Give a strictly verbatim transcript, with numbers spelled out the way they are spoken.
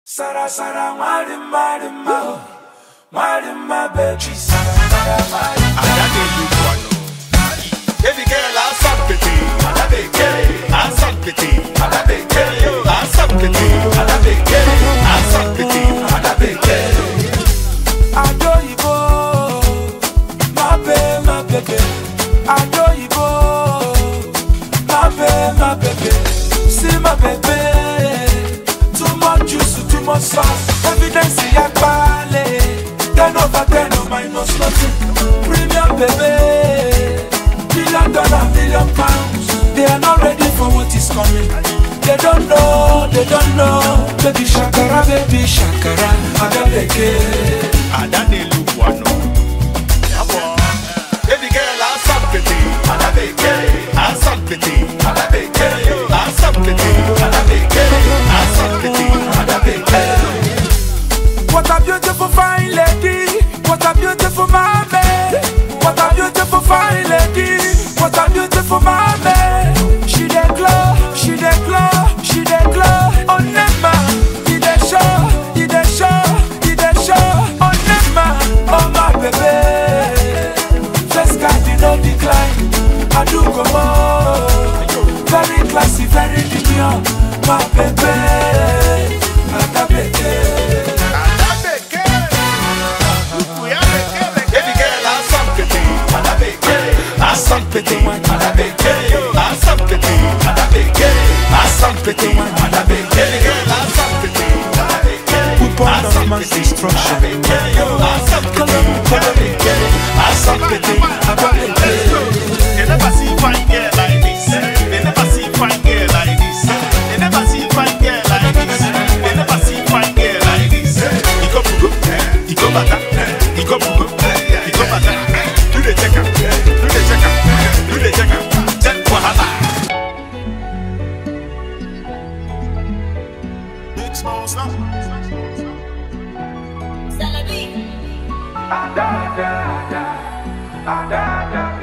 Sara Sara Mari Mari Ma Mari Ma baby Sara Sara Mari Adade Lukwano Baby girl, I'm something Adabe girl, I'm something Adabe girl, I'm something Adabe girl, I'm something Adabe girl Adoyibo My baby, my baby Adoyibo My baby, my baby See my baby Too much juice, too much sauce Evidence ya pale Ten over ten, no minus nothing Premium baby Million dollar, million pounds They are not ready for what is coming They don't know, they don't know Baby Shakara, baby Shakara Adabeke Adade Lukwano Baby girl, I'm something Adabe girl, I'm something Adabe girl, I'm something Adabe girl, I'm something Adabe girl What a beautiful fine lady What a beautiful mommy What a beautiful fine lady What a beautiful mommy She dey glow, she dey glow, she dey glow On Nema, he dey show, he dey show, he dey show On Nema, oh my baby First card did not decline I do go more Very classy, very demure My baby Adabeke Something, Adabe girl, I'm something, Adabe girl, I'm something, Adabe girl, I'm something, Adabe girl. We born on man's destruction. Adabe girl, I'm something, Adabe girl, I'm something, Adabe girl. You never see fine girl like this. You never see fine girl like this. You never see fine girl like this. You never see fine girl like this. You go bugo, you go bata, you go bugo, you go bata. Do the check up, do the check up. Adada, adada, adada.